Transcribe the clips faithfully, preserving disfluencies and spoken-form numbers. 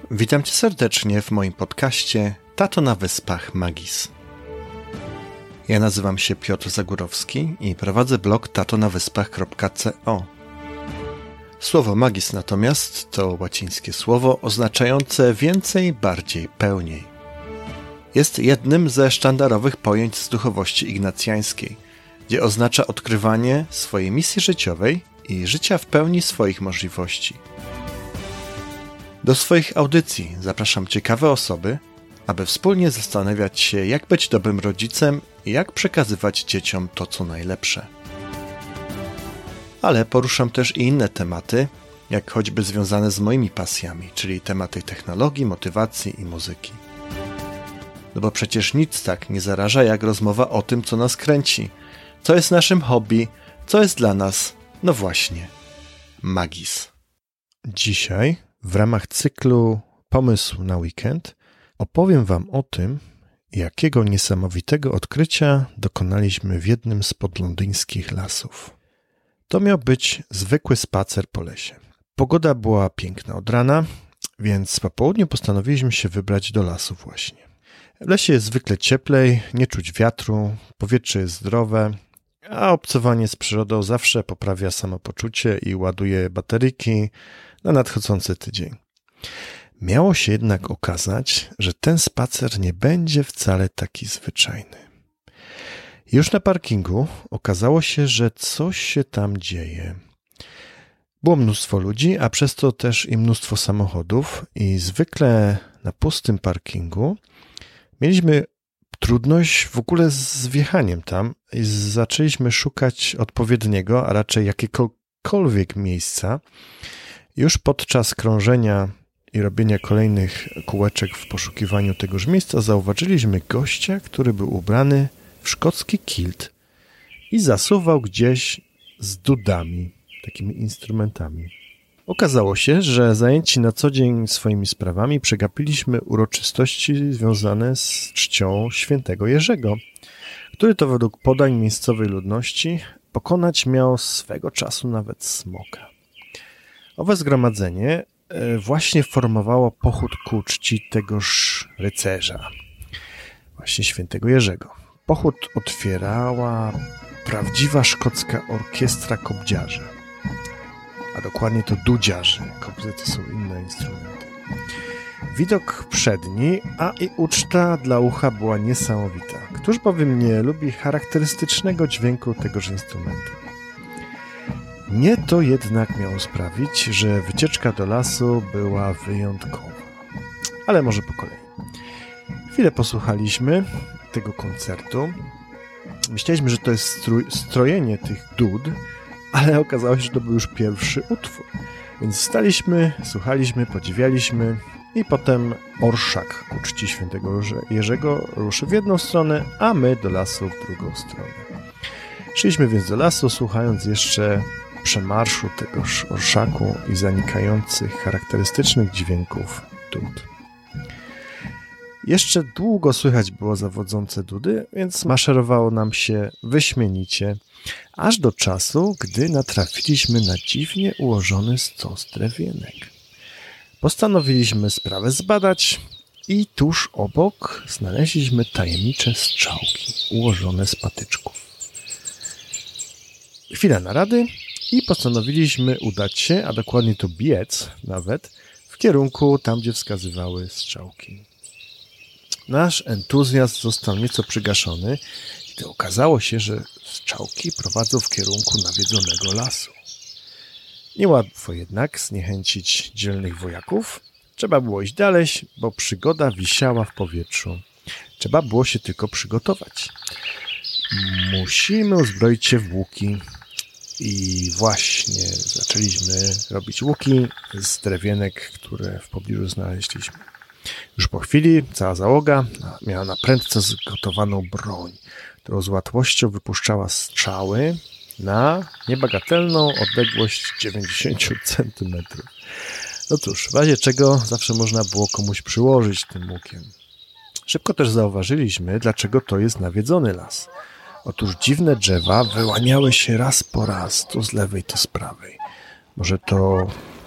Witam Cię serdecznie w moim podcaście Tato na Wyspach Magis. Ja nazywam się Piotr Zagórowski i prowadzę blog tato na wyspach kropka co. Słowo magis natomiast to łacińskie słowo oznaczające więcej, bardziej, pełniej. Jest jednym ze sztandarowych pojęć z duchowości ignacjańskiej, gdzie oznacza odkrywanie swojej misji życiowej i życia w pełni swoich możliwości. Do swoich audycji zapraszam ciekawe osoby, aby wspólnie zastanawiać się, jak być dobrym rodzicem i jak przekazywać dzieciom to, co najlepsze. Ale poruszam też i inne tematy, jak choćby związane z moimi pasjami, czyli tematy technologii, motywacji i muzyki. No bo przecież nic tak nie zaraża, jak rozmowa o tym, co nas kręci, co jest naszym hobby, co jest dla nas, no właśnie, magis. Dzisiaj w ramach cyklu Pomysł na weekend opowiem Wam o tym, jakiego niesamowitego odkrycia dokonaliśmy w jednym z podlondyńskich lasów. To miał być zwykły spacer po lesie. Pogoda była piękna od rana, więc po południu postanowiliśmy się wybrać do lasu właśnie. W lesie jest zwykle cieplej, nie czuć wiatru, powietrze jest zdrowe, a obcowanie z przyrodą zawsze poprawia samopoczucie i ładuje bateryki na nadchodzący tydzień. Miało się jednak okazać, że ten spacer nie będzie wcale taki zwyczajny. Już na parkingu okazało się, że coś się tam dzieje. Było mnóstwo ludzi, a przez to też i mnóstwo samochodów i zwykle na pustym parkingu mieliśmy trudność w ogóle z wjechaniem tam i zaczęliśmy szukać odpowiedniego, a raczej jakiegokolwiek miejsca. Już podczas krążenia i robienia kolejnych kółeczek w poszukiwaniu tegoż miejsca zauważyliśmy gościa, który był ubrany w szkocki kilt i zasuwał gdzieś z dudami, takimi instrumentami. Okazało się, że zajęci na co dzień swoimi sprawami przegapiliśmy uroczystości związane z czcią świętego Jerzego, który to według podań miejscowej ludności pokonać miał swego czasu nawet smoka. Owe zgromadzenie właśnie formowało pochód ku czci tegoż rycerza, właśnie świętego Jerzego. Pochód otwierała prawdziwa szkocka orkiestra kobdziarzy, a dokładnie to dudziarzy. Kobzy to są inne instrumenty. Widok przedni, a i uczta dla ucha była niesamowita. Któż bowiem nie lubi charakterystycznego dźwięku tegoż instrumentu? Nie to jednak miało sprawić, że wycieczka do lasu była wyjątkowa. Ale może po kolei. Chwilę posłuchaliśmy tego koncertu. Myśleliśmy, że to jest strój, strojenie tych dud, ale okazało się, że to był już pierwszy utwór. Więc staliśmy, słuchaliśmy, podziwialiśmy i potem orszak ku czci świętego Jerzego ruszył w jedną stronę, a my do lasu w drugą stronę. Szliśmy więc do lasu, słuchając jeszcze przemarszu tegoż orszaku i zanikających charakterystycznych dźwięków dud. Jeszcze długo słychać było zawodzące dudy, więc maszerowało nam się wyśmienicie, aż do czasu, gdy natrafiliśmy na dziwnie ułożony stos drewienek. Postanowiliśmy sprawę zbadać i tuż obok znaleźliśmy tajemnicze strzałki ułożone z patyczków. Chwila narady i postanowiliśmy udać się, a dokładnie to biec nawet, w kierunku tam, gdzie wskazywały strzałki. Nasz entuzjazm został nieco przygaszony, gdy okazało się, że strzałki prowadzą w kierunku nawiedzonego lasu. Niełatwo jednak zniechęcić dzielnych wojaków. Trzeba było iść dalej, bo przygoda wisiała w powietrzu. Trzeba było się tylko przygotować. Musimy uzbroić się w łuki. I właśnie zaczęliśmy robić łuki z drewienek, które w pobliżu znaleźliśmy. Już po chwili cała załoga miała na prędce zgotowaną broń, którą z łatwością wypuszczała strzały na niebagatelną odległość dziewięćdziesiąt centymetrów. No cóż, w razie czego zawsze można było komuś przyłożyć tym łukiem. Szybko też zauważyliśmy, dlaczego to jest nawiedzony las. Otóż dziwne drzewa wyłaniały się raz po raz, to z lewej, to z prawej. Może to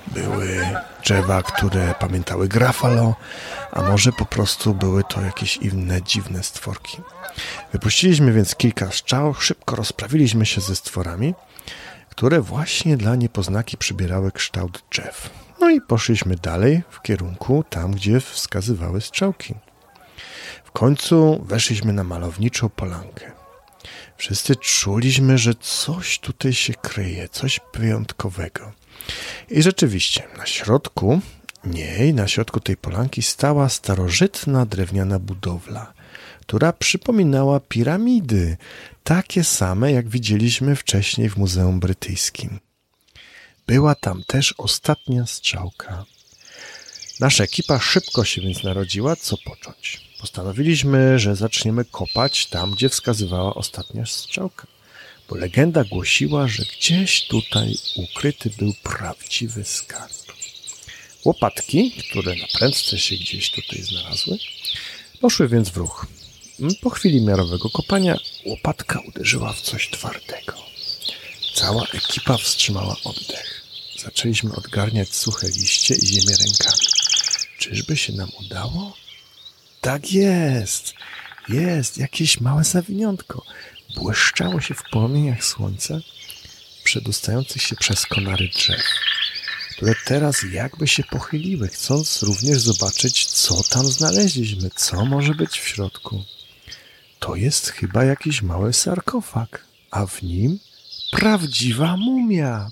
były drzewa, które pamiętały Gruffalo, a może po prostu były to jakieś inne dziwne stworki. Wypuściliśmy więc kilka strzał, szybko rozprawiliśmy się ze stworami, które właśnie dla niepoznaki przybierały kształt drzew. No i poszliśmy dalej w kierunku tam, gdzie wskazywały strzałki. W końcu weszliśmy na malowniczą polankę. Wszyscy czuliśmy, że coś tutaj się kryje, coś wyjątkowego. I rzeczywiście, na środku niej, na środku tej polanki stała starożytna drewniana budowla, która przypominała piramidy, takie same jak widzieliśmy wcześniej w Muzeum Brytyjskim. Była tam też ostatnia strzałka. Nasza ekipa szybko się więc narodziła, co począć. Postanowiliśmy, że zaczniemy kopać tam, gdzie wskazywała ostatnia strzałka, bo legenda głosiła, że gdzieś tutaj ukryty był prawdziwy skarb. Łopatki, które na prędce się gdzieś tutaj znalazły, poszły więc w ruch. Po chwili miarowego kopania łopatka uderzyła w coś twardego. Cała ekipa wstrzymała oddech. Zaczęliśmy odgarniać suche liście i ziemię rękami. Czyżby się nam udało? Tak jest! Jest jakieś małe zawiniątko. Błyszczało się w płomieniach słońca przedostających się przez konary drzew, które teraz jakby się pochyliły, chcąc również zobaczyć, co tam znaleźliśmy, co może być w środku. To jest chyba jakiś mały sarkofag, a w nim prawdziwa mumia.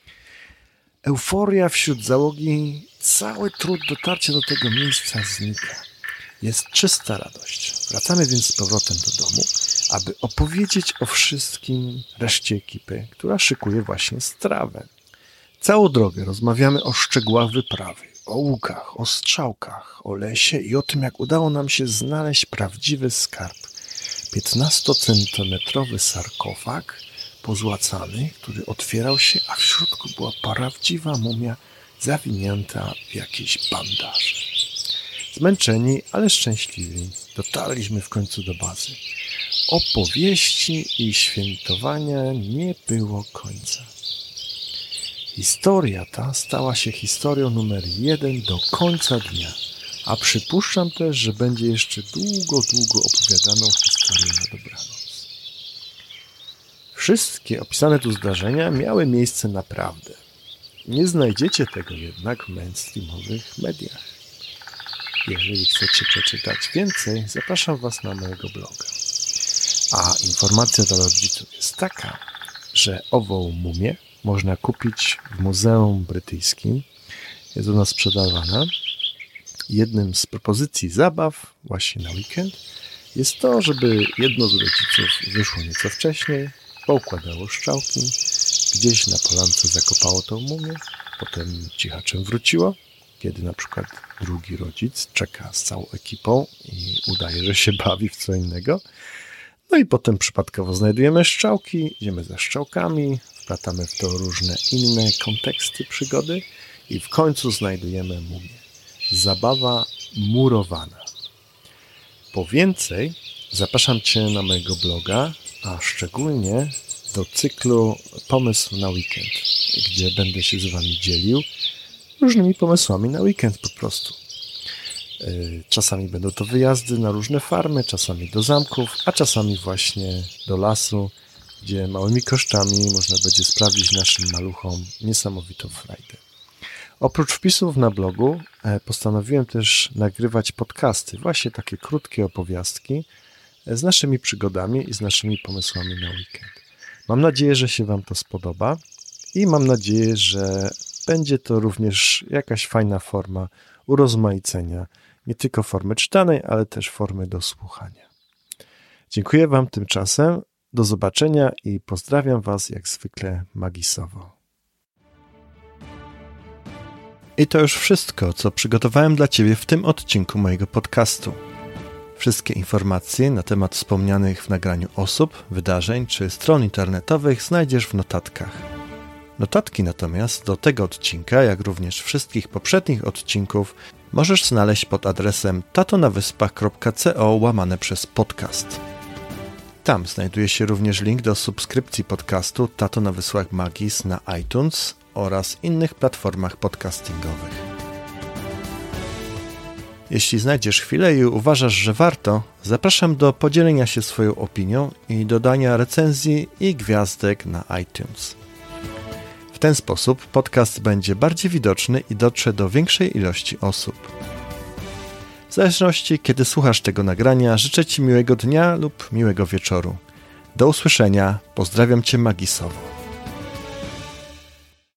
Euforia wśród załogi, cały trud dotarcia do tego miejsca znika. Jest czysta radość. Wracamy więc z powrotem do domu, aby opowiedzieć o wszystkim reszcie ekipy, która szykuje właśnie strawę. Całą drogę rozmawiamy o szczegółach wyprawy, o łukach, o strzałkach, o lesie i o tym, jak udało nam się znaleźć prawdziwy skarb. piętnastocentymetrowy sarkofag pozłacany, który otwierał się, a w środku była prawdziwa mumia zawinięta w jakieś bandaże. Zmęczeni, ale szczęśliwi, dotarliśmy w końcu do bazy. Opowieści i świętowania nie było końca. Historia ta stała się historią numer jeden do końca dnia, a przypuszczam też, że będzie jeszcze długo, długo opowiadaną historię na dobranoc. Wszystkie opisane tu zdarzenia miały miejsce naprawdę. Nie znajdziecie tego jednak w mainstreamowych mediach. Jeżeli chcecie przeczytać więcej, zapraszam Was na mojego bloga. A informacja dla rodziców jest taka, że ową mumię można kupić w Muzeum Brytyjskim. Jest ona sprzedawana. Jednym z propozycji zabaw właśnie na weekend jest to, żeby jedno z rodziców wyszło nieco wcześniej, poukładało strzałki, gdzieś na polance zakopało tą mumię, potem cichaczem wróciło, kiedy na przykład drugi rodzic czeka z całą ekipą i udaje, że się bawi w co innego. No i potem przypadkowo znajdujemy strzałki, idziemy za strzałkami, wplatamy w to różne inne konteksty przygody i w końcu znajdujemy mumię. Zabawa murowana. Po więcej zapraszam Cię na mojego bloga, a szczególnie do cyklu Pomysł na weekend, gdzie będę się z Wami dzielił różnymi pomysłami na weekend po prostu. Czasami będą to wyjazdy na różne farmy, czasami do zamków, a czasami właśnie do lasu, gdzie małymi kosztami można będzie sprawić naszym maluchom niesamowitą frajdę. Oprócz wpisów na blogu postanowiłem też nagrywać podcasty, właśnie takie krótkie opowiastki z naszymi przygodami i z naszymi pomysłami na weekend. Mam nadzieję, że się Wam to spodoba i mam nadzieję, że będzie to również jakaś fajna forma urozmaicenia nie tylko formy czytanej, ale też formy do słuchania. Dziękuję Wam tymczasem, do zobaczenia i pozdrawiam Was jak zwykle magisowo. I to już wszystko, co przygotowałem dla Ciebie w tym odcinku mojego podcastu. Wszystkie informacje na temat wspomnianych w nagraniu osób, wydarzeń czy stron internetowych znajdziesz w notatkach. Notatki natomiast do tego odcinka, jak również wszystkich poprzednich odcinków, możesz znaleźć pod adresem tatonawyspach kropka co łamane przez podcast. Tam znajduje się również link do subskrypcji podcastu Tato na Wyspach Magis na iTunes oraz innych platformach podcastingowych. Jeśli znajdziesz chwilę i uważasz, że warto, zapraszam do podzielenia się swoją opinią i dodania recenzji i gwiazdek na iTunes. W ten sposób podcast będzie bardziej widoczny i dotrze do większej ilości osób. W zależności, kiedy słuchasz tego nagrania, życzę Ci miłego dnia lub miłego wieczoru. Do usłyszenia, pozdrawiam Cię magisowo.